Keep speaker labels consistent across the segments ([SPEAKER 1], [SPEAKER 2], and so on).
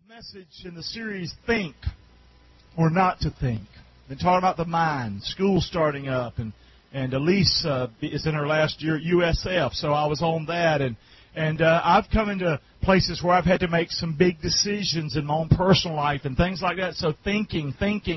[SPEAKER 1] Message in the series, Think or Not to Think. Been talking about the mind, school starting up, and Elise is in her last year at USF, so I was on that, and I've come into places where I've had to make some big decisions in my own personal life and things like that. So thinking.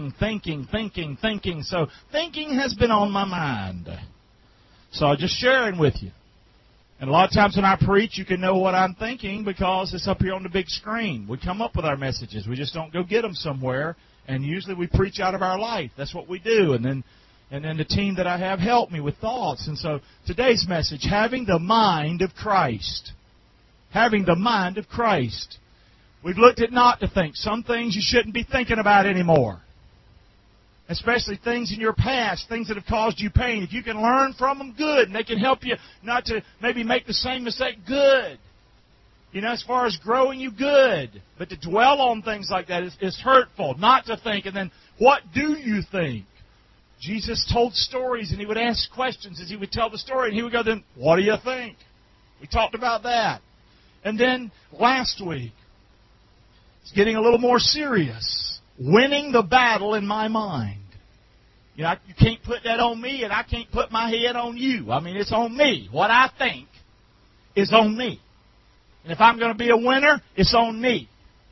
[SPEAKER 1] So thinking has been on my mind. So I'm just sharing with you. And a lot of times when I preach, you can know what I'm thinking because it's up here on the big screen. We come up with our messages. We just don't go get them somewhere. And usually we preach out of our life. That's what we do. And then the team that I have help me with thoughts. And so today's message, having the mind of Christ. Having the mind of Christ. We've looked at not to think. Some things you shouldn't be thinking about anymore. Especially things in your past, things that have caused you pain. If you can learn from them, good. And they can help you not to maybe make the same mistake, good. You know, as far as growing you, good. But to dwell on things like that is hurtful. Not to think. And then, what do you think? Jesus told stories, and He would ask questions as He would tell the story. And He would go, then, what do you think? We talked about that. And then, last week, it's getting a little more serious. Winning the battle in my mind. You know, you can't put that on me, and I can't put my head on you. I mean, it's on me. What I think is on me. And if I'm going to be a winner, it's on me.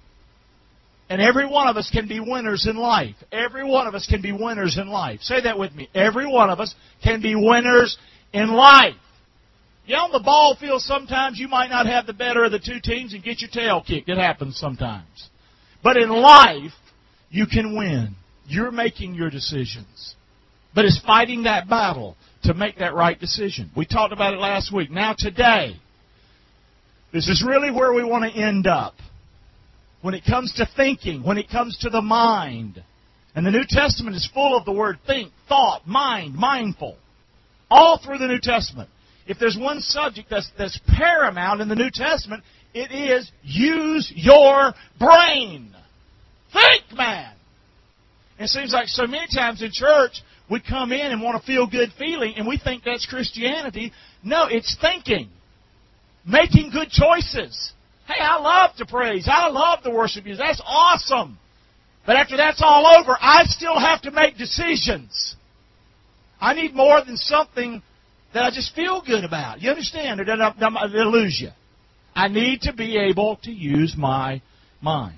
[SPEAKER 1] And every one of us can be winners in life. Every one of us can be winners in life. Say that with me. Every one of us can be winners in life. Yeah, on the ball field, sometimes you might not have the better of the two teams and get your tail kicked. It happens sometimes. But in life, you can win. You're making your decisions. But it's fighting that battle to make that right decision. We talked about it last week. Now today, this is really where we want to end up. When it comes to thinking, when it comes to the mind. And the New Testament is full of the word think, thought, mind, mindful. All through the New Testament. If there's one subject that's paramount in the New Testament, it is use your brain. Think, man! It seems like so many times in church, we come in and want a feel-good feeling, and we think that's Christianity. No, it's thinking. Making good choices. Hey, I love to praise. I love to worship you. That's awesome. But after that's all over, I still have to make decisions. I need more than something that I just feel good about. You understand? Or it'll lose you. I need to be able to use my mind.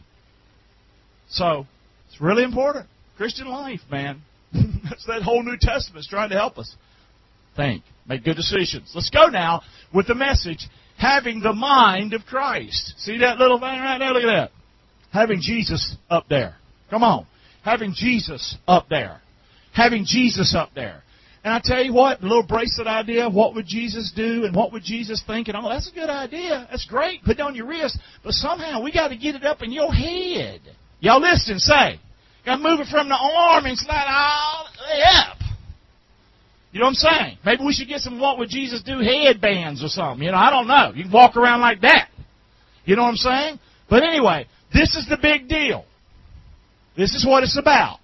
[SPEAKER 1] So, it's really important. Christian life, man. That's that whole New Testament is trying to help us. Think. Make good decisions. Let's go now with the message, having the mind of Christ. See that little thing right there? Look at that. Having Jesus up there. Come on. Having Jesus up there. Having Jesus up there. And I tell you what, the little bracelet idea, what would Jesus do and what would Jesus think? And that's a good idea. That's great. Put it on your wrist. But somehow we got to get it up in your head. Y'all listen, say. Got to move it from the arm and slide all the way up. You know what I'm saying? Maybe we should get some what would Jesus do headbands or something. You know, I don't know. You can walk around like that. You know what I'm saying? But anyway, this is the big deal. This is what it's about.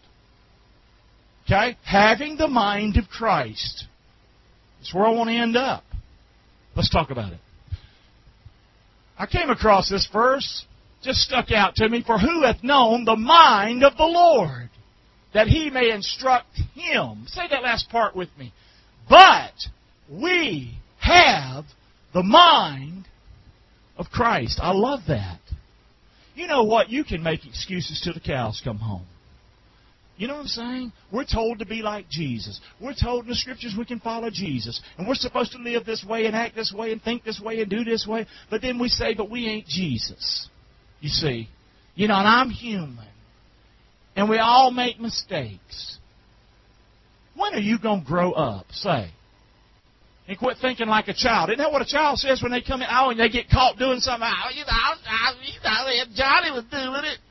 [SPEAKER 1] Okay? Having the mind of Christ. That's where I want to end up. Let's talk about it. I came across this verse. Just stuck out to me. For who hath known the mind of the Lord, that He may instruct him? Say that last part with me. But we have the mind of Christ. I love that. You know what? You can make excuses till the cows come home. You know what I'm saying? We're told to be like Jesus. We're told in the Scriptures we can follow Jesus. And we're supposed to live this way and act this way and think this way and do this way. But then we say, but we ain't Jesus. You see, you know, and I'm human. And we all make mistakes. When are you going to grow up, say? And quit thinking like a child. Isn't that what a child says when they come in? Oh, and they get caught doing something. Oh, you know, Johnny was doing it.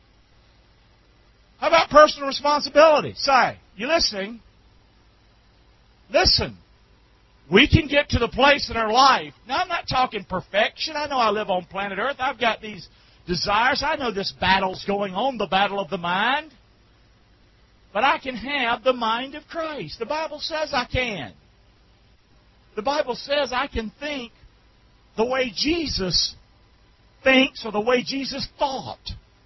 [SPEAKER 1] How about personal responsibility? Say, you listening? Listen. We can get to the place in our life. Now, I'm not talking perfection. I know I live on planet Earth. I've got these desires. I know this battle's going on, the battle of the mind. But I can have the mind of Christ. The Bible says I can. The Bible says I can think the way Jesus thinks or the way Jesus thought.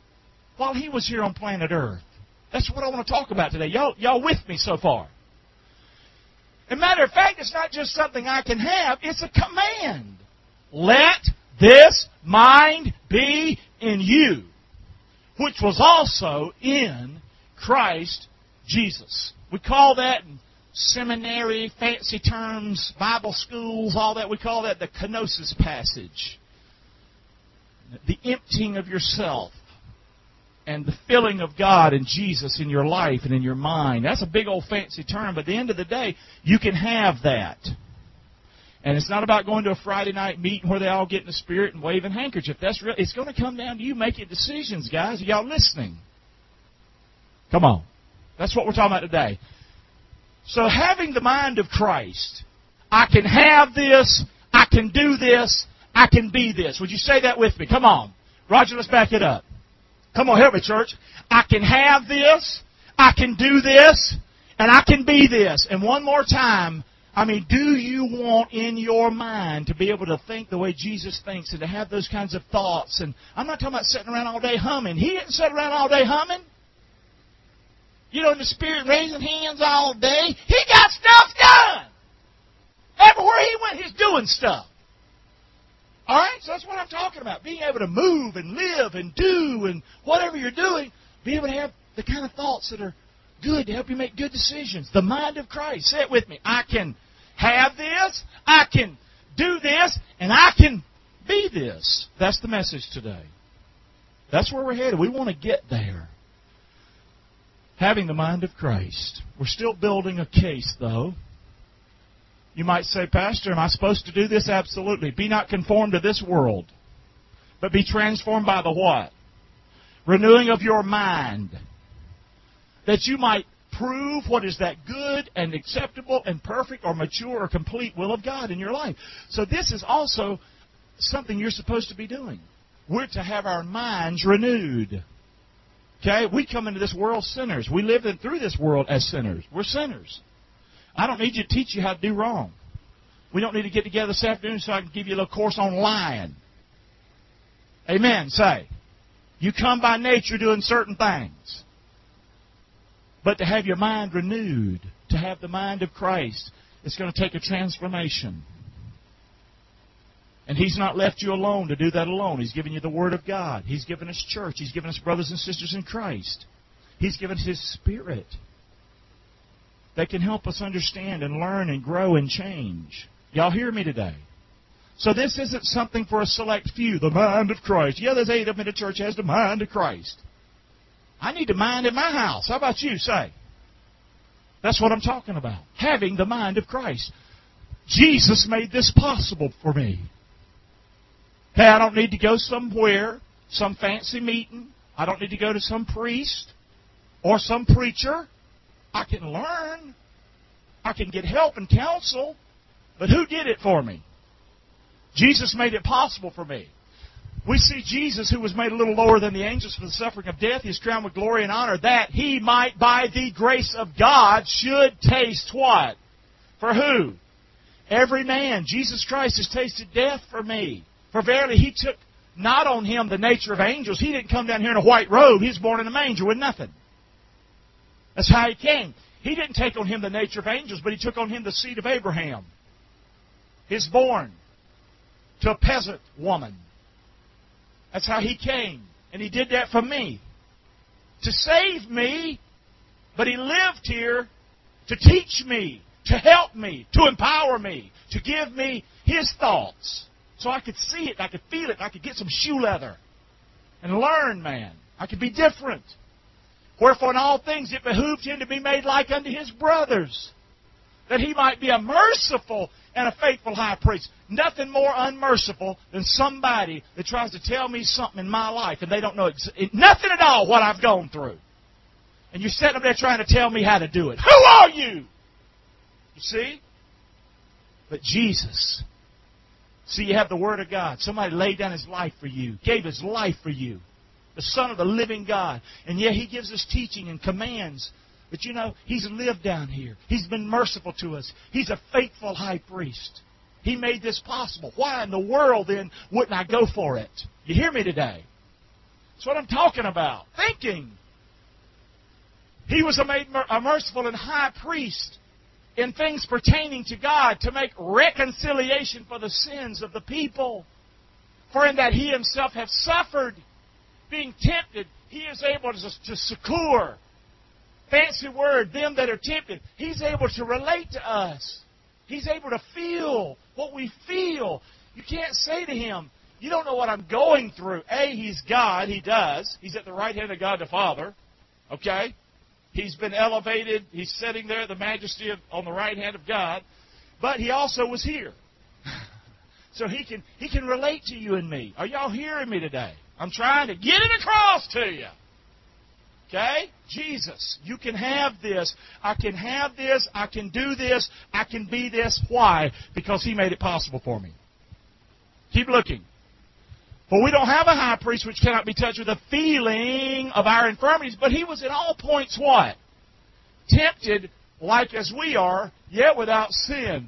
[SPEAKER 1] while He was here on planet Earth. That's what I want to talk about today. Y'all with me so far? As a matter of fact, it's not just something I can have, it's a command. Let this mind be in you, which was also in Christ Jesus. We call that in seminary, fancy terms, Bible schools, all that, we call that the kenosis passage. The emptying of yourself and the filling of God and Jesus in your life and in your mind. That's a big old fancy term, but at the end of the day, you can have that. And it's not about going to a Friday night meeting where they all get in the Spirit and wave a handkerchief. That's real. It's going to come down to you making decisions, guys. Are y'all listening? Come on. That's what we're talking about today. So having the mind of Christ, I can have this, I can do this, I can be this. Would you say that with me? Come on. Roger, let's back it up. Come on, help me, church. I can have this, I can do this, and I can be this. And one more time, do you want in your mind to be able to think the way Jesus thinks and to have those kinds of thoughts? And I'm not talking about sitting around all day humming. He didn't sit around all day humming. In the Spirit, raising hands all day. He got stuff done. Everywhere He went, He's doing stuff. All right? So that's what I'm talking about. Being able to move and live and do and whatever you're doing, be able to have the kind of thoughts that are good to help you make good decisions. The mind of Christ. Say it with me. I can have this, I can do this, and I can be this. That's the message today. That's where we're headed. We want to get there. Having the mind of Christ. We're still building a case, though. You might say, Pastor, am I supposed to do this? Absolutely. Be not conformed to this world, but be transformed by the what? Renewing of your mind. That you might prove what is that good and acceptable and perfect or mature or complete will of God in your life. So this is also something you're supposed to be doing. We're to have our minds renewed. Okay? We come into this world sinners. We live through this world as sinners. We're sinners. I don't need you to teach you how to do wrong. We don't need to get together this afternoon so I can give you a little course on lying. Amen. Say. You come by nature doing certain things. But to have your mind renewed, to have the mind of Christ, it's going to take a transformation. And He's not left you alone to do that alone. He's given you the Word of God. He's given us church. He's given us brothers and sisters in Christ. He's given us His Spirit that can help us understand and learn and grow and change. Y'all hear me today? So this isn't something for a select few, the mind of Christ. Yeah, there's 8 of them in the church has the mind of Christ. I need the mind in my house. How about you? Say. That's what I'm talking about. Having the mind of Christ. Jesus made this possible for me. Hey, I don't need to go somewhere, some fancy meeting. I don't need to go to some priest or some preacher. I can learn. I can get help and counsel. But who did it for me? Jesus made it possible for me. We see Jesus, who was made a little lower than the angels for the suffering of death. He is crowned with glory and honor, that He might, by the grace of God, should taste what? For who? Every man. Jesus Christ has tasted death for me. For verily He took not on Him the nature of angels. He didn't come down here in a white robe. He was born in a manger with nothing. That's how He came. He didn't take on Him the nature of angels, but He took on Him the seed of Abraham. He was born to a peasant woman. That's how He came. And He did that for me. To save me. But He lived here to teach me, to help me, to empower me, to give me His thoughts. So I could see it, I could feel it, I could get some shoe leather. And learn, man. I could be different. Wherefore in all things it behooved Him to be made like unto His brothers, that He might be a merciful and a faithful high priest. Nothing more unmerciful than somebody that tries to tell me something in my life and they don't know nothing at all what I've gone through. And you're sitting up there trying to tell me how to do it. Who are you? You see? But Jesus. See, you have the Word of God. Somebody laid down His life for you, gave His life for you. The Son of the living God. And yet He gives us teaching and commands. But you know, He's lived down here. He's been merciful to us. He's a faithful high priest. He made this possible. Why in the world then wouldn't I go for it? You hear me today? That's what I'm talking about. Thinking. He was a merciful and high priest in things pertaining to God to make reconciliation for the sins of the people. For in that He Himself hath suffered, being tempted, He is able to succor. Fancy word, them that are tempted. He's able to relate to us. He's able to feel what we feel. You can't say to Him, you don't know what I'm going through. A, He's God. He does. He's at the right hand of God the Father. Okay? He's been elevated. He's sitting there at the majesty on the right hand of God. But He also was here. So He can relate to you and me. Are y'all hearing me today? I'm trying to get it across to you. Okay? Jesus, you can have this. I can have this. I can do this. I can be this. Why? Because He made it possible for me. Keep looking. For we don't have a high priest which cannot be touched with the feeling of our infirmities, but He was in all points what? Tempted like as we are, yet without sin.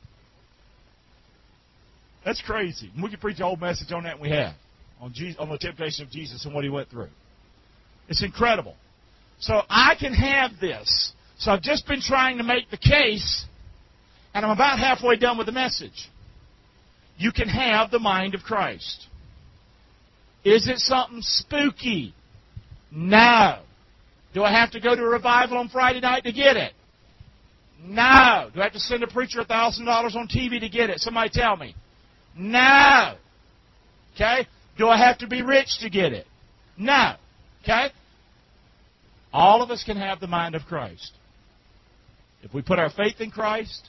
[SPEAKER 1] That's crazy. We could preach a whole message on that, and we have. On the temptation of Jesus and what He went through. It's incredible. So I can have this. So I've just been trying to make the case, and I'm about halfway done with the message. You can have the mind of Christ. Is it something spooky? No. Do I have to go to a revival on Friday night to get it? No. Do I have to send a preacher $1,000 on TV to get it? Somebody tell me. No. Okay? Do I have to be rich to get it? No. Okay? All of us can have the mind of Christ. If we put our faith in Christ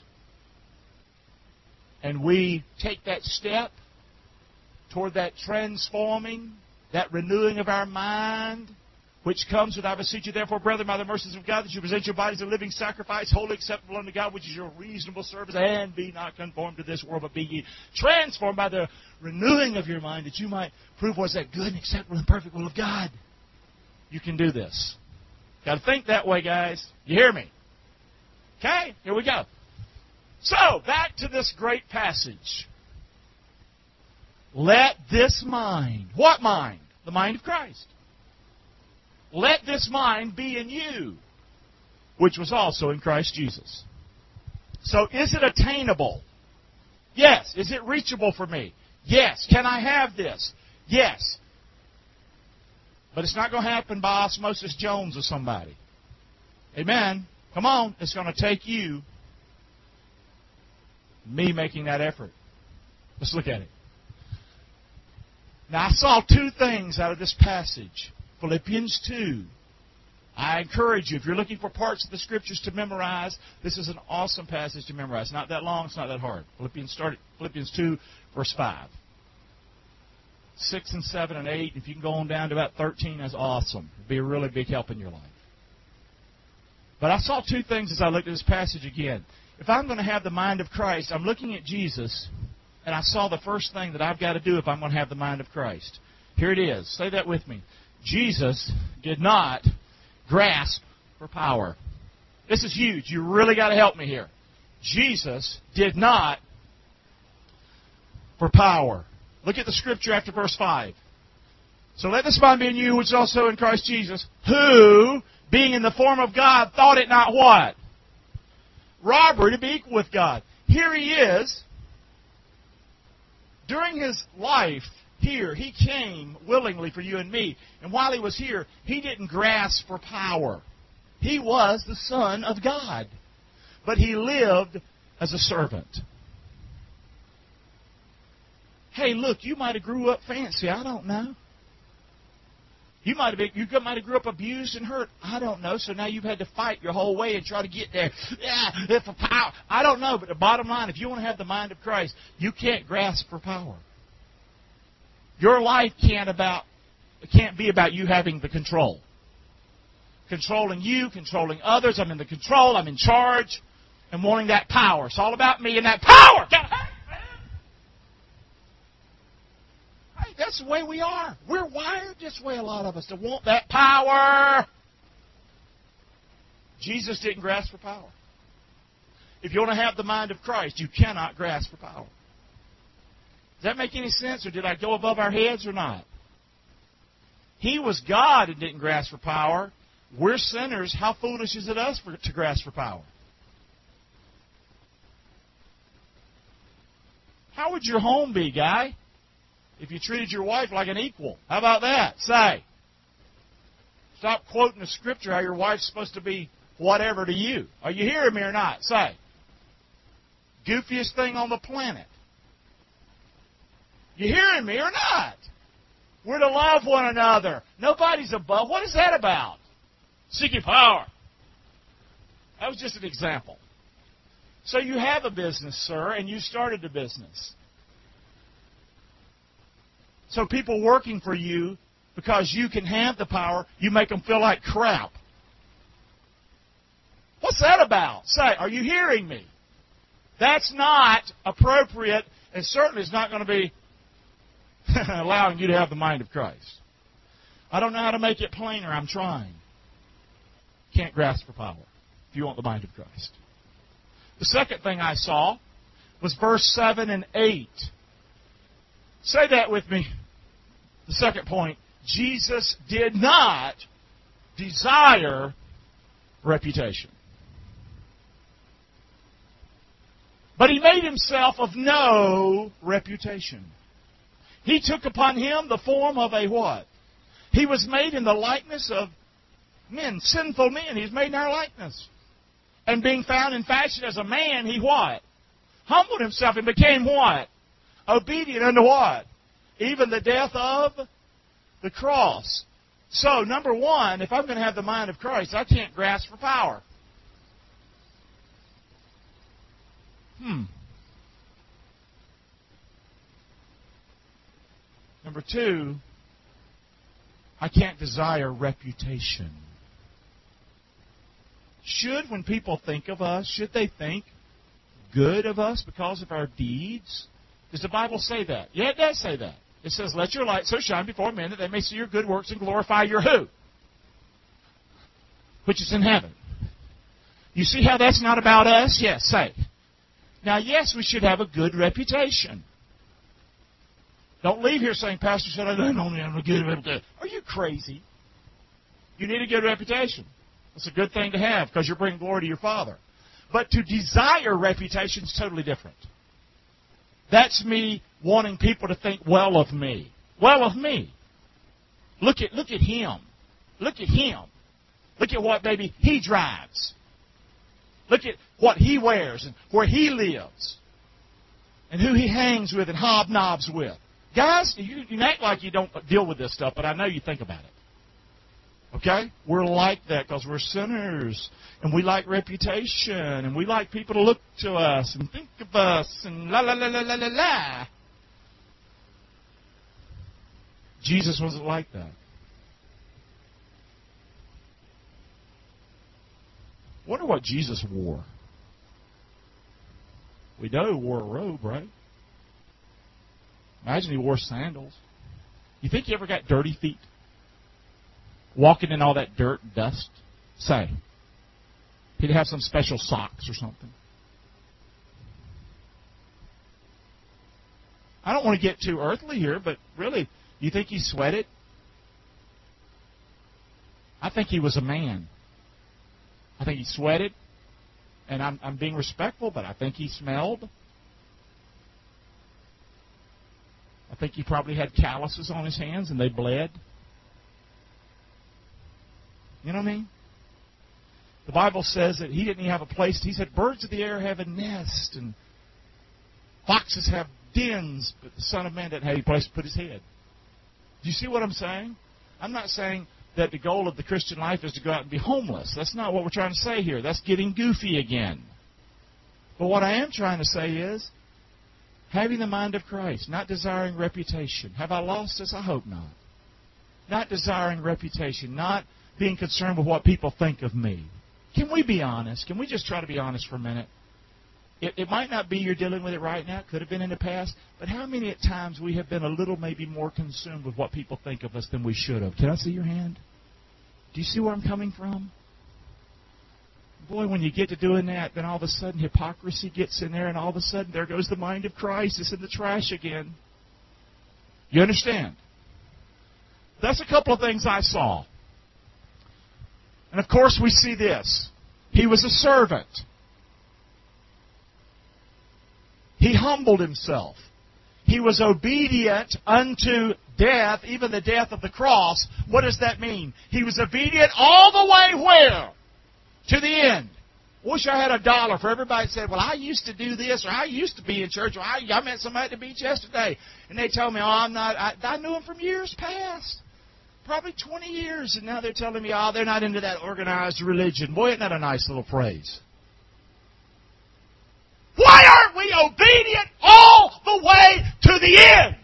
[SPEAKER 1] and we take that step toward that transforming, that renewing of our mind, which comes with, I beseech you, therefore, brethren, by the mercies of God, that you present your bodies a living sacrifice, wholly acceptable unto God, which is your reasonable service, and be not conformed to this world, but be ye transformed by the renewing of your mind, that you might prove what's that good and acceptable and perfect will of God. You can do this. Got to think that way, guys. You hear me? Okay, here we go. So, back to this great passage. Let this mind, what mind? The mind of Christ. Let this mind be in you, which was also in Christ Jesus. So, is it attainable? Yes. Is it reachable for me? Yes. Can I have this? Yes. But it's not going to happen by osmosis Jones or somebody. Amen. Come on. It's going to take you, me making that effort. Let's look at it. Now, I saw two things out of this passage. Philippians 2. I encourage you, if you're looking for parts of the Scriptures to memorize, this is an awesome passage to memorize. It's not that long. It's not that hard. Philippians 2, verse 5. 6 and 7 and 8. If you can go on down to about 13, that's awesome. It'll be a really big help in your life. But I saw two things as I looked at this passage again. If I'm going to have the mind of Christ, I'm looking at Jesus, and I saw the first thing that I've got to do if I'm going to have the mind of Christ. Here it is. Say that with me. Jesus did not grasp for power. This is huge. You really got to help me here. Jesus did not for power. Look at the Scripture after verse 5. So let this mind be in you, which is also in Christ Jesus, who, being in the form of God, thought it not what? Robbery to be equal with God. Here He is. During His life here, He came willingly for you and me. And while He was here, He didn't grasp for power. He was the Son of God. But He lived as a servant. Hey, look, you might have grew up fancy. I don't know. You might have grew up abused and hurt. I don't know. So now you've had to fight your whole way and try to get there. Yeah, for power. I don't know. But the bottom line, if you want to have the mind of Christ, you can't grasp for power. Your life can't be about you having the control. Controlling you, controlling others. I'm in the control. I'm in charge. And wanting that power. It's all about me and that power. That's the way we are. We're wired this way, a lot of us, to want that power. Jesus didn't grasp for power. If you want to have the mind of Christ, you cannot grasp for power. Does that make any sense, or did I go above our heads or not? He was God and didn't grasp for power. We're sinners. How foolish is it us to grasp for power? How would your home be, guy, if you treated your wife like an equal? How about that? Say. Stop quoting the scripture how your wife's supposed to be whatever to you. Are you hearing me or not? Say. Goofiest thing on the planet. You hearing me or not? We're to love one another. Nobody's above. What is that about? Seeking power. That was just an example. So you have a business, sir, and you started a business. So people working for you, because you can have the power, you make them feel like crap. What's that about? Say, are you hearing me? That's not appropriate, and certainly is not going to be allowing you to have the mind of Christ. I don't know how to make it plainer. I'm trying. Can't grasp for power if you want the mind of Christ. The second thing I saw was verse 7 and 8. Say that with me. The second point. Jesus did not desire reputation. But he made himself of no reputation. He took upon him the form of a what? He was made in the likeness of men, sinful men. He's made in our likeness. And being found in fashion as a man, he what? Humbled himself and became what? Obedient unto what? Even the death of the cross. So, number one, if I'm going to have the mind of Christ, I can't grasp for power. Number two, I can't desire reputation. Should, when people think of us, should they think good of us because of our deeds? Does the Bible say that? Yeah, it does say that. It says, let your light so shine before men that they may see your good works and glorify your who? Which is in heaven. You see how that's not about us? Yes, say. Now, yes, we should have a good reputation. Don't leave here saying, Pastor said I don't have a good reputation. Are you crazy? You need a good reputation. It's a good thing to have because you're bringing glory to your Father. But to desire reputation is totally different. That's me wanting people to think well of me. Well of me. Look at him. Look at him. Look at what maybe he drives. Look at what he wears and where he lives. And who he hangs with and hobnobs with. Guys, you act like you don't deal with this stuff, but I know you think about it. Okay? We're like that because we're sinners. And we like reputation. And we like people to look to us and think of us. And la la la la la la la. Jesus wasn't like that. Wonder what Jesus wore. We know he wore a robe, right? Imagine he wore sandals. You think he ever got dirty feet? Walking in all that dirt and dust? Say. He'd have some special socks or something. I don't want to get too earthly here, but really, you think he sweated? I think he was a man. I think he sweated. And I'm being respectful, but I think he smelled. I think he probably had calluses on his hands and they bled. You know what I mean? The Bible says that he didn't have a place. He said birds of the air have a nest and foxes have dens, but the Son of Man doesn't have any place to put his head. Do you see what I'm saying? I'm not saying that the goal of the Christian life is to go out and be homeless. That's not what we're trying to say here. That's getting goofy again. But what I am trying to say is having the mind of Christ, not desiring reputation. Have I lost this? I hope not. Not desiring reputation, not being concerned with what people think of me. Can we be honest? Can we just try to be honest for a minute? It might not be you're dealing with it right now. It could have been in the past. But how many at times we have been a little maybe more consumed with what people think of us than we should have? Can I see your hand? Do you see where I'm coming from? Boy, when you get to doing that, then all of a sudden hypocrisy gets in there, and all of a sudden there goes the mind of Christ. It's in the trash again. You understand? That's a couple of things I saw. And of course we see this. He was a servant. He humbled himself. He was obedient unto death, even the death of the cross. What does that mean? He was obedient all the way where? To the end. Wish I had $1 for everybody that said, well, I used to do this, or I used to be in church, or I met somebody at the beach yesterday. And they told me, oh, I'm not. I knew them from years past. Probably 20 years. And now they're telling me, oh, they're not into that organized religion. Boy, isn't that a nice little phrase? Why aren't we obedient all the way to the end?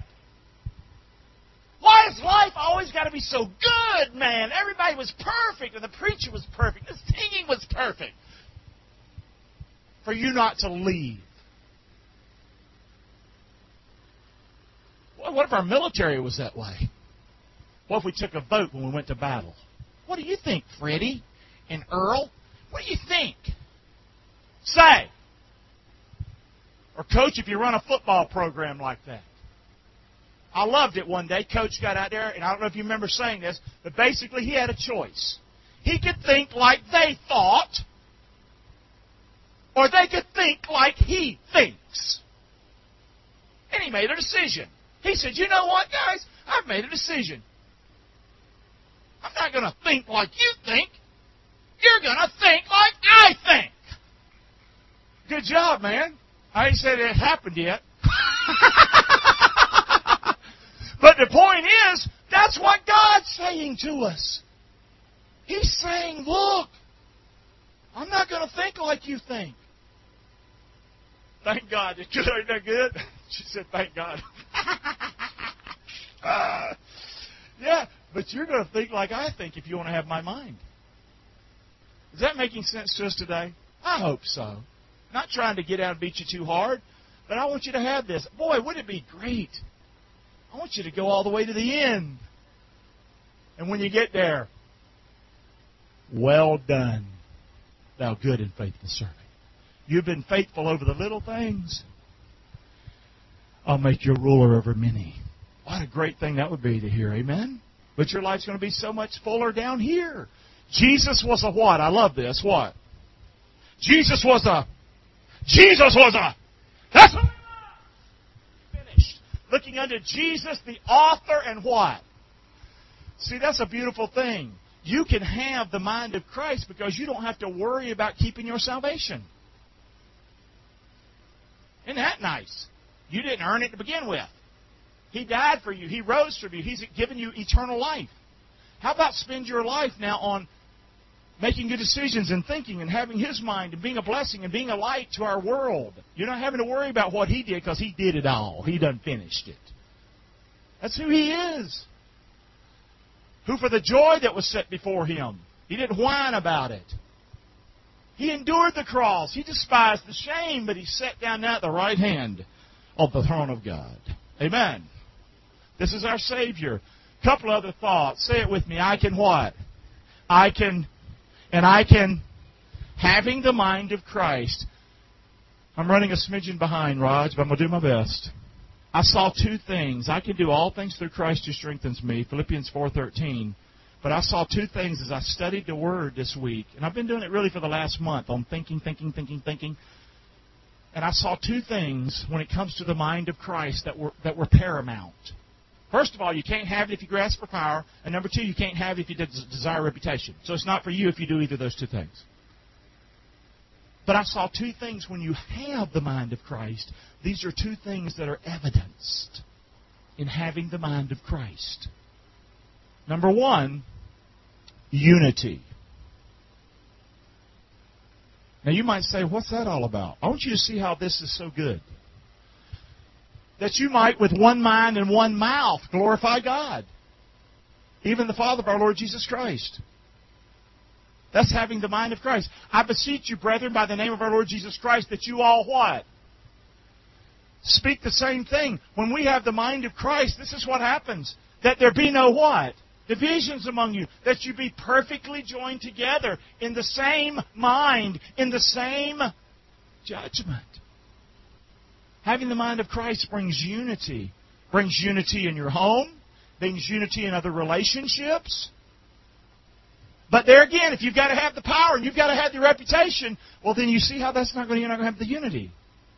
[SPEAKER 1] Why has life always got to be so good, man? Everybody was perfect, and the preacher was perfect, the singing was perfect. For you not to leave. Well, what if our military was that way? What if we took a vote when we went to battle? What do you think, Freddie and Earl? What do you think? Say. Or, Coach, if you run a football program like that. I loved it one day. Coach got out there, and I don't know if you remember saying this, but basically he had a choice. He could think like they thought, or they could think like he thinks. And he made a decision. He said, you know what, guys? I've made a decision. I'm not going to think like you think. You're going to think like I think. Good job, man. I ain't said it happened yet. But the point is, that's what God's saying to us. He's saying, look, I'm not going to think like you think. Thank God. Isn't that good? She said, thank God. Yeah, but you're going to think like I think if you want to have my mind. Is that making sense to us today? I hope so. Not trying to get out and beat you too hard, but I want you to have this. Boy, wouldn't it be great? I want you to go all the way to the end. And when you get there, well done, thou good and faithful servant. You've been faithful over the little things. I'll make you ruler over many. What a great thing that would be to hear, amen? But your life's going to be so much fuller down here. Jesus was a what? I love this. What? Jesus was a... That's what finished. Looking unto Jesus, the author, and what? See, that's a beautiful thing. You can have the mind of Christ because you don't have to worry about keeping your salvation. Isn't that nice? You didn't earn it to begin with. He died for you. He rose for you. He's given you eternal life. How about spend your life now on making good decisions and thinking and having His mind and being a blessing and being a light to our world? You're not having to worry about what He did because He did it all. He done finished it. That's who He is. Who for the joy that was set before Him, He didn't whine about it. He endured the cross. He despised the shame, but He sat down now at the right hand of the throne of God. Amen. This is our Savior. Couple other thoughts. Say it with me. I can what? I can, having the mind of Christ. I'm running a smidgen behind, Raj, but I'm going to do my best. I saw two things. I can do all things through Christ who strengthens me, Philippians 4:13. But I saw two things as I studied the Word this week. And I've been doing it really for the last month on thinking. And I saw two things when it comes to the mind of Christ that were paramount. First of all, you can't have it if you grasp for power. And number two, you can't have it if you desire reputation. So it's not for you if you do either of those two things. But I saw two things when you have the mind of Christ. These are two things that are evidenced in having the mind of Christ. Number one, unity. Now you might say, what's that all about? I want you to see how this is so good. That you might, with one mind and one mouth, glorify God. Even the Father of our Lord Jesus Christ. That's having the mind of Christ. I beseech you, brethren, by the name of our Lord Jesus Christ, that you all what? Speak the same thing. When we have the mind of Christ, this is what happens. That there be no what? Divisions among you. That you be perfectly joined together in the same mind, in the same judgment. Having the mind of Christ brings unity. Brings unity in your home. Brings unity in other relationships. But there again, if you've got to have the power and you've got to have the reputation, well, then you see how that's you're not going to have the unity.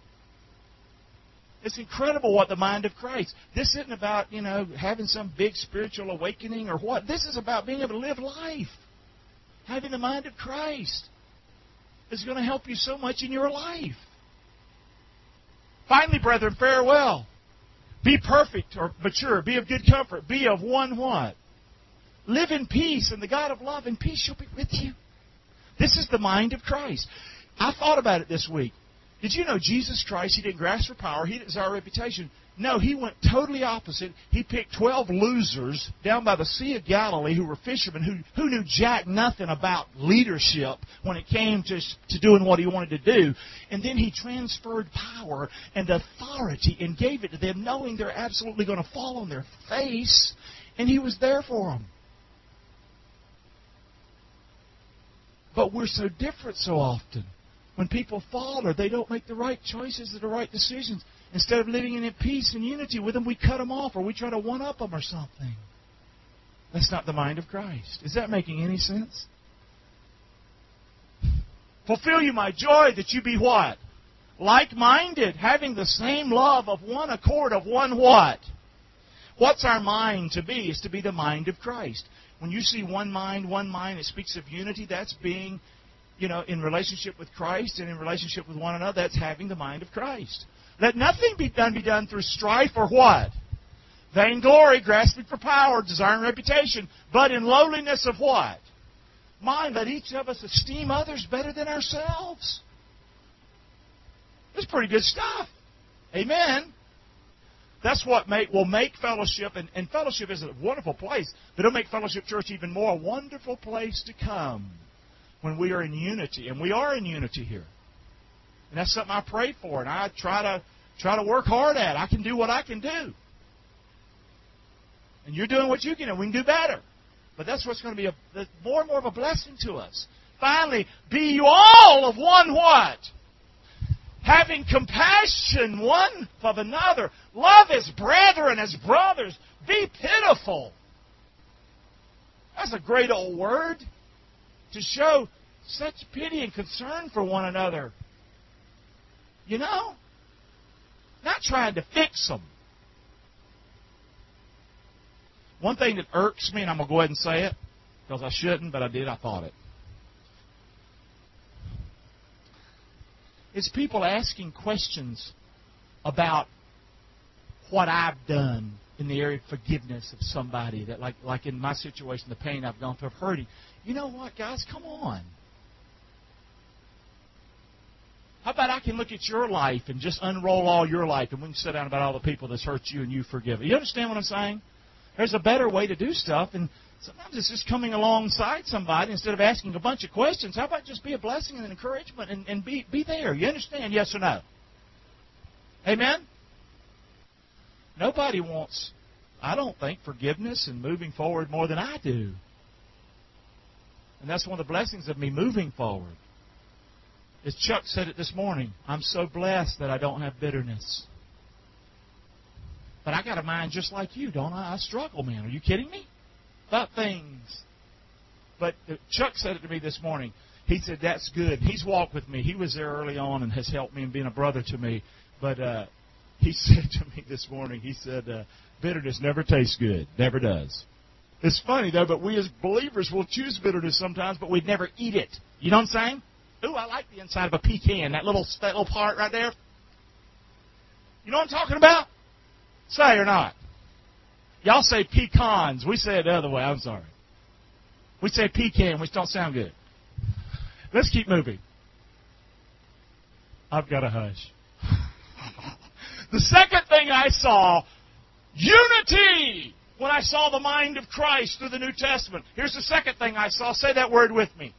[SPEAKER 1] It's incredible what the mind of Christ. This isn't about, having some big spiritual awakening or what. This is about being able to live life. Having the mind of Christ is going to help you so much in your life. Finally, brethren, farewell. Be perfect or mature. Be of good comfort. Be of one what? Live in peace, and the God of love and peace shall be with you. This is the mind of Christ. I thought about it this week. Did you know Jesus Christ, He didn't grasp for power. He didn't desire a reputation. No, He went totally opposite. He picked 12 losers down by the Sea of Galilee who were fishermen who knew jack nothing about leadership when it came to doing what He wanted to do. And then He transferred power and authority and gave it to them, knowing they're absolutely going to fall on their face. And He was there for them. But we're so different so often. When people fall or they don't make the right choices or the right decisions, instead of living in peace and unity with them, we cut them off or we try to one-up them or something. That's not the mind of Christ. Is that making any sense? Fulfill you my joy that you be what? Like-minded, having the same love of one accord, of one what? What's our mind to be? Is to be the mind of Christ. When you see one mind, it speaks of unity. That's being, in relationship with Christ and in relationship with one another. That's having the mind of Christ. Let nothing be done through strife or what? Vainglory, grasping for power, desiring reputation. But in lowliness of what? Mind, let each of us esteem others better than ourselves. That's pretty good stuff. Amen. That's what will make fellowship, and fellowship is a wonderful place, but it'll make Fellowship Church even more a wonderful place to come when we are in unity. And we are in unity here. And that's something I pray for, and I try to work hard at. I can do what I can do. And you're doing what you can do. We can do better. But that's what's going to be more and more of a blessing to us. Finally, be you all of one what? Having compassion one of another. Love as brethren, as brothers. Be pitiful. That's a great old word. To show such pity and concern for one another. Not trying to fix them. One thing that irks me, and I'm going to go ahead and say it, because I shouldn't, but I did, I thought it. It's people asking questions about what I've done in the area of forgiveness of somebody that, like in my situation, the pain I've gone through of hurting. You know what, guys? Come on. How about I can look at your life and just unroll all your life, and we can sit down about all the people that's hurt you and you forgive it. You understand what I'm saying? There's a better way to do stuff, and sometimes it's just coming alongside somebody instead of asking a bunch of questions. How about just be a blessing and an encouragement and be there? You understand? Yes or no? Amen? Nobody wants, I don't think, forgiveness and moving forward more than I do. And that's one of the blessings of me moving forward. As Chuck said it this morning, I'm so blessed that I don't have bitterness. But I got a mind just like you, don't I? I struggle, man. Are you kidding me? About things. But Chuck said it to me this morning. He said, that's good. He's walked with me. He was there early on and has helped me and been a brother to me. But he said to me this morning, he said, bitterness never tastes good. Never does. It's funny, though, but we as believers will choose bitterness sometimes, but we'd never eat it. You know what I'm saying? Ooh, I like the inside of a pecan, that little part right there. You know what I'm talking about? Say or not? Y'all say pecans. We say it the other way. I'm sorry. We say pecan, which don't sound good. Let's keep moving. I've got a hush. The second thing I saw, unity. When I saw the mind of Christ through the New Testament. Here's the second thing I saw. Say that word with me.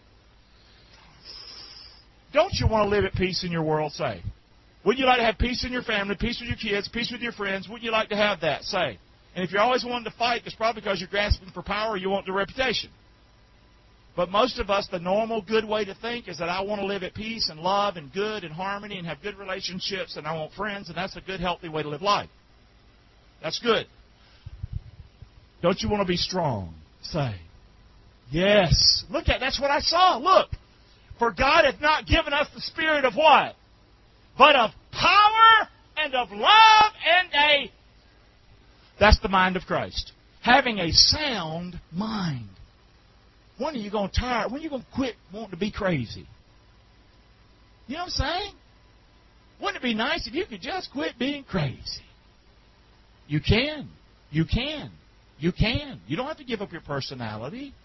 [SPEAKER 1] Don't you want to live at peace in your world? Say. Wouldn't you like to have peace in your family, peace with your kids, peace with your friends? Wouldn't you like to have that? Say. And if you're always wanting to fight, it's probably because you're grasping for power or you want the reputation. But most of us, the normal good way to think is that I want to live at peace and love and good and harmony and have good relationships and I want friends, and that's a good, healthy way to live life. That's good. Don't you want to be strong? Say, yes. Look at, that's what I saw. Look. For God hath not given us the spirit of what? But of power and of love and that's the mind of Christ. Having a sound mind. When are you going to tire? When are you going to quit wanting to be crazy? You know what I'm saying? Wouldn't it be nice if you could just quit being crazy? You can. You can. You can. You don't have to give up your personality.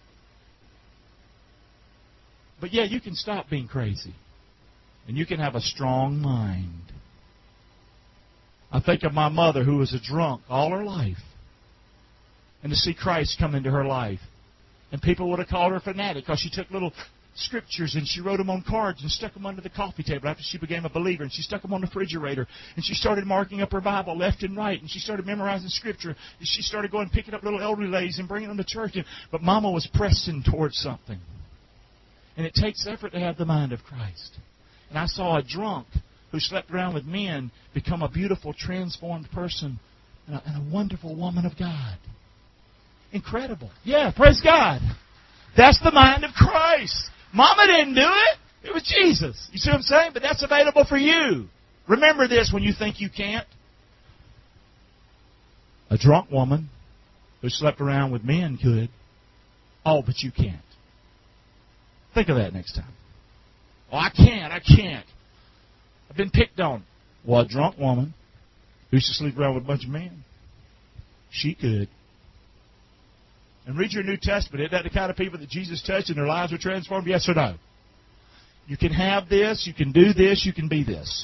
[SPEAKER 1] But yeah, you can stop being crazy. And you can have a strong mind. I think of my mother who was a drunk all her life. And to see Christ come into her life. And people would have called her a fanatic because she took little scriptures and she wrote them on cards and stuck them under the coffee table after she became a believer. And she stuck them on the refrigerator. And she started marking up her Bible left and right. And she started memorizing scripture. And she started going and picking up little elderly ladies and bringing them to church. But Mama was pressing towards something. And it takes effort to have the mind of Christ. And I saw a drunk who slept around with men become a beautiful, transformed person and a wonderful woman of God. Incredible. Yeah, praise God. That's the mind of Christ. Mama didn't do it. It was Jesus. You see what I'm saying? But that's available for you. Remember this when you think you can't. A drunk woman who slept around with men could. Oh, but you can't. Think of that next time. Oh, I can't. I've been picked on. Well, a drunk woman who used to sleep around with a bunch of men, she could. And read your New Testament. Isn't that the kind of people that Jesus touched and their lives were transformed? Yes or no? You can have this. You can do this. You can be this.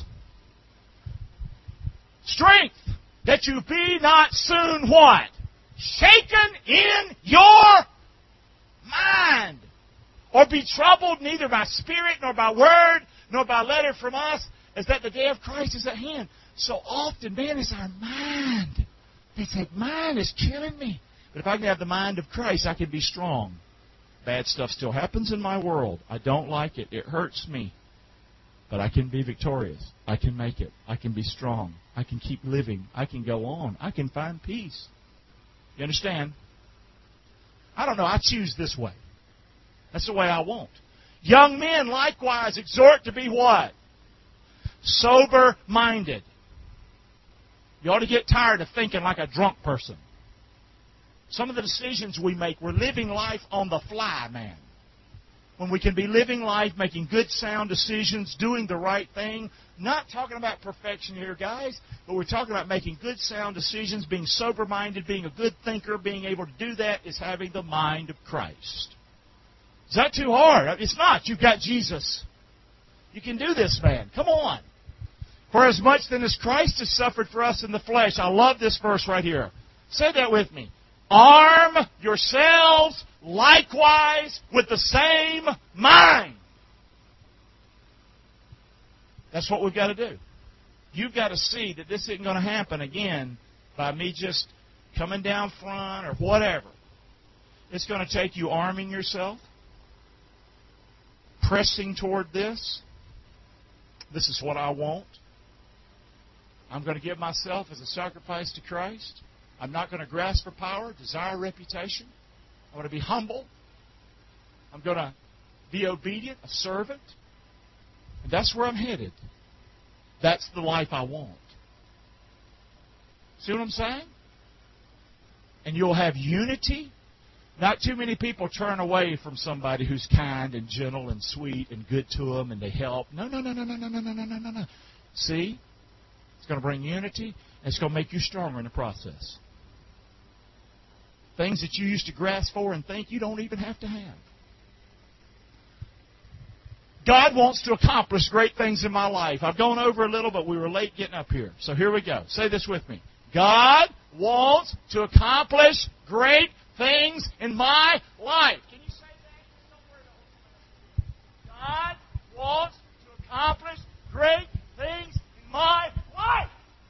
[SPEAKER 1] Strength, that you be not soon what? Shaken in your mind. Or be troubled neither by spirit, nor by word, nor by letter from us, as that the day of Christ is at hand. So often, man, it's our mind. They say, mine is killing me. But if I can have the mind of Christ, I can be strong. Bad stuff still happens in my world. I don't like it. It hurts me. But I can be victorious. I can make it. I can be strong. I can keep living. I can go on. I can find peace. You understand? I don't know. I choose this way. That's the way I want. Young men, likewise, exhort to be what? Sober-minded. You ought to get tired of thinking like a drunk person. Some of the decisions we make, we're living life on the fly, man. When we can be living life, making good, sound decisions, doing the right thing. Not talking about perfection here, guys, but we're talking about making good, sound decisions, being sober-minded, being a good thinker, being able to do that is having the mind of Christ. Is that too hard? It's not. You've got Jesus. You can do this, man. Come on. For as much then as Christ has suffered for us in the flesh. I love this verse right here. Say that with me. Arm yourselves likewise with the same mind. That's what we've got to do. You've got to see that this isn't going to happen again by me just coming down front or whatever. It's going to take you arming yourself, pressing toward this. This is what I want. I'm going to give myself as a sacrifice to Christ. I'm not going to grasp for power, desire reputation. I'm going to be humble. I'm going to be obedient, a servant. And that's where I'm headed. That's the life I want. See what I'm saying? And you'll have unity. Not too many people turn away from somebody who's kind and gentle and sweet and good to them and they help. No. See? It's going to bring unity and it's going to make you stronger in the process. Things that you used to grasp for and think you don't even have to have. God wants to accomplish great things in my life. I've gone over a little, but we were late getting up here. So here we go. Say this with me. God wants to accomplish great things in my life. Can you say that? God wants to accomplish great things in my life.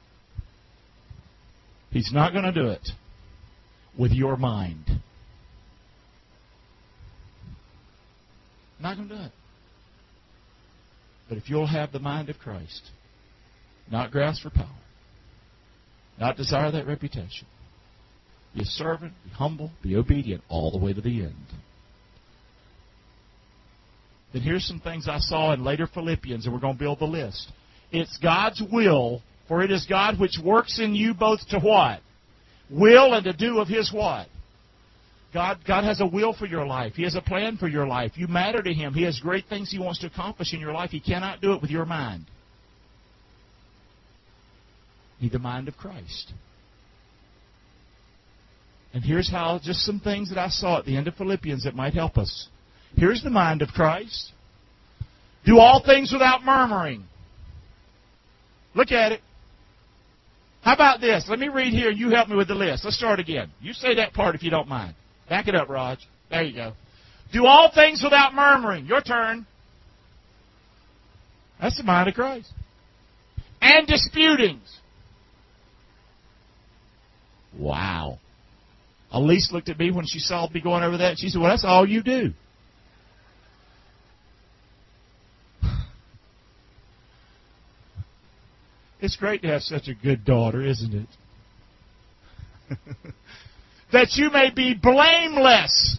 [SPEAKER 1] He's not going to do it with your mind. Not going to do it. But if you'll have the mind of Christ, not grasp for power, not desire that reputation, Be a servant, be humble, be obedient all the way to the end. Then here's some things I saw in later Philippians, and we're going to build the list. It's God's will, for it is God which works in you both to what? Will and to do of His what? God has a will for your life. He has a plan for your life. You matter to Him. He has great things He wants to accomplish in your life. He cannot do it with your mind. You need the mind of Christ. And here's how, just some things that I saw at the end of Philippians that might help us. Here's the mind of Christ. Do all things without murmuring. Look at it. How about this? Let me read here. You help me with the list. Let's start again. You say that part if you don't mind. Back it up, Raj. There you go. Do all things without murmuring. Your turn. That's the mind of Christ. And disputings. Wow. Elise looked at me when she saw me going over that. She said, well, that's all you do. It's great to have such a good daughter, isn't it? That you may be blameless.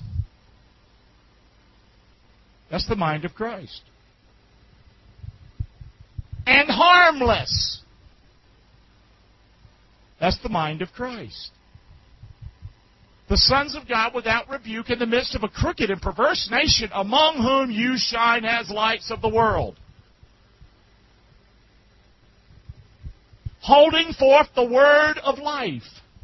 [SPEAKER 1] That's the mind of Christ. And harmless. That's the mind of Christ. The sons of God without rebuke in the midst of a crooked and perverse nation, among whom you shine as lights of the world, holding forth the word of life.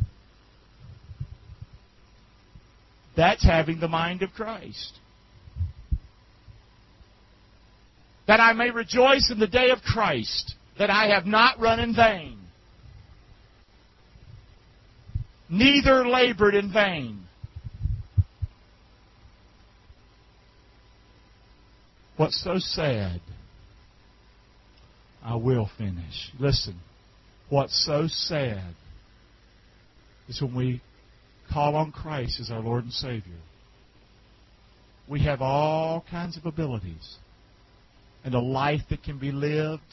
[SPEAKER 1] That's having the mind of Christ. That I may rejoice in the day of Christ, that I have not run in vain, neither labored in vain. What's so sad? I will finish. Listen, what's so sad is when we call on Christ as our Lord and Savior. We have all kinds of abilities and a life that can be lived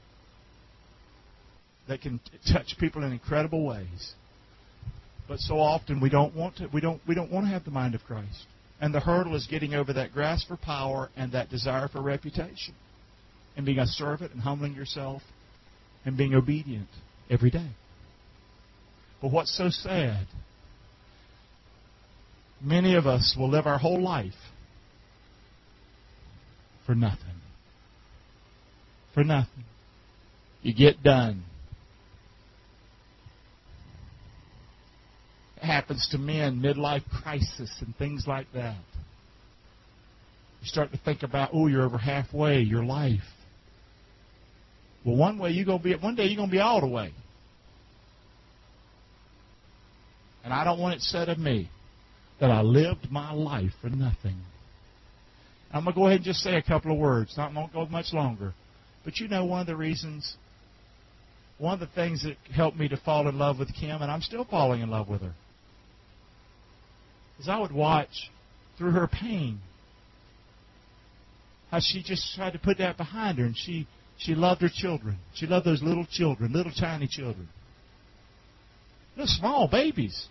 [SPEAKER 1] that can touch people in incredible ways. But so often we don't want to. We don't want to have the mind of Christ. And the hurdle is getting over that grasp for power and that desire for reputation, and being a servant and humbling yourself and being obedient every day. But what's so sad? Many of us will live our whole life for nothing. For nothing. You get done. It happens to men, midlife crisis and things like that. You start to think about, oh, you're over halfway, your life. Well, one day you're going to be all the way. And I don't want it said of me that I lived my life for nothing. I'm going to go ahead and just say a couple of words. Not won't go much longer. But you know, one of the things that helped me to fall in love with Kim, and I'm still falling in love with her, is I would watch through her pain how she just tried to put that behind her, and she loved her children. She loved those little children, little tiny children. Little small babies.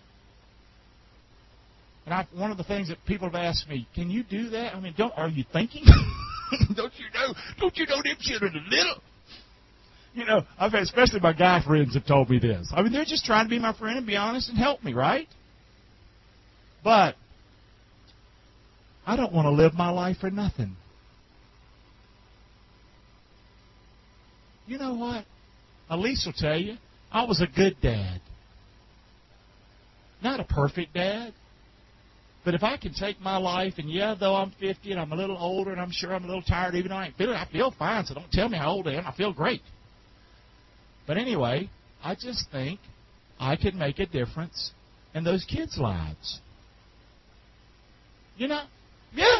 [SPEAKER 1] And one of the things that people have asked me, can you do that? I mean, are you thinking? Don't you know them children are little? You know, I've had, especially my guy friends have told me this. I mean, they're just trying to be my friend and be honest and help me, right? But I don't want to live my life for nothing. You know what? Elise will tell you, I was a good dad. Not a perfect dad. But if I can take my life, and though I'm 50 and I'm a little older and I'm sure I'm a little tired, even though I ain't feeling, I feel fine, so don't tell me how old I am. I feel great. But anyway, I just think I could make a difference in those kids' lives. You know? Yeah.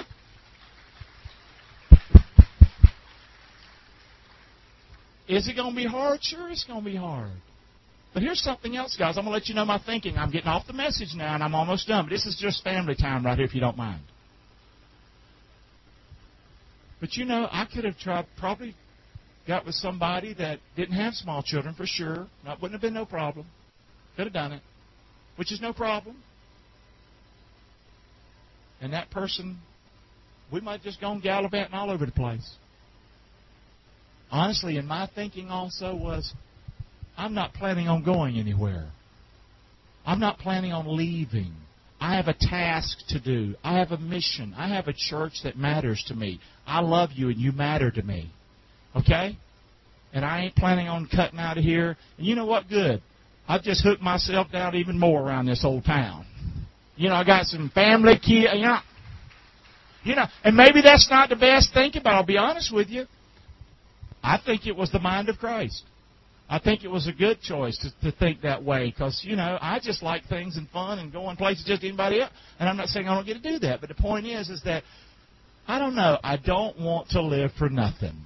[SPEAKER 1] Is it going to be hard? Sure, it's going to be hard. But here's something else, guys. I'm going to let you know my thinking. I'm getting off the message now, and I'm almost done. But this is just family time right here, if you don't mind. But you know, I could have probably got with somebody that didn't have small children for sure. That wouldn't have been no problem. Could have done it. which is no problem. And that person, we might just go gallivanting all over the place. Honestly, in my thinking also was, I'm not planning on going anywhere. I'm not planning on leaving. I have a task to do. I have a mission. I have a church that matters to me. I love you and you matter to me. Okay? And I ain't planning on cutting out of here. And you know what? Good. I've just hooked myself down even more around this old town. You know, I got some family, kids, and maybe that's not the best thinking, but I'll be honest with you. I think it was the mind of Christ. I think it was a good choice to think that way because, I just like things and fun and going places just anybody else. And I'm not saying I don't get to do that, but the point is that, I don't know, I don't want to live for nothing.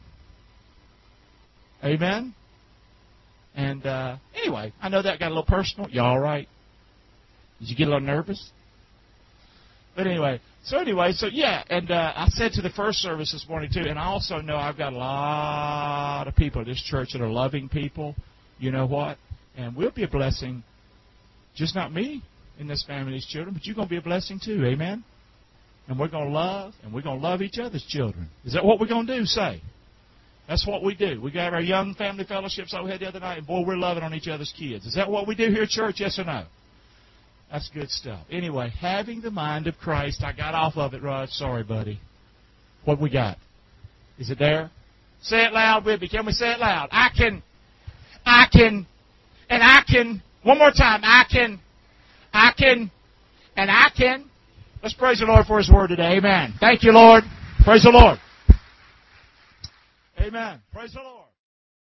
[SPEAKER 1] Amen? And anyway, I know that got a little personal. You all right? Did you get a little nervous? But anyway, so yeah, and I said to the first service this morning too, and I also know I've got a lot of people at this church that are loving people. You know what? And we'll be a blessing, just not me in this family, these children, but you're going to be a blessing too, amen? And we're going to love, and we're going to love each other's children. Is that what we're going to do? Say. That's what we do. We got our young family fellowships over here the other night, and boy, we're loving on each other's kids. Is that what we do here at church, yes or no? That's good stuff. Anyway, having the mind of Christ. I got off of it, Rod. Sorry, buddy. What we got? Is it there? Say it loud with me. Can we say it loud? I can. One more time. I can. Let's praise the Lord for His Word today. Amen. Thank you, Lord. Praise the Lord. Amen. Praise the Lord.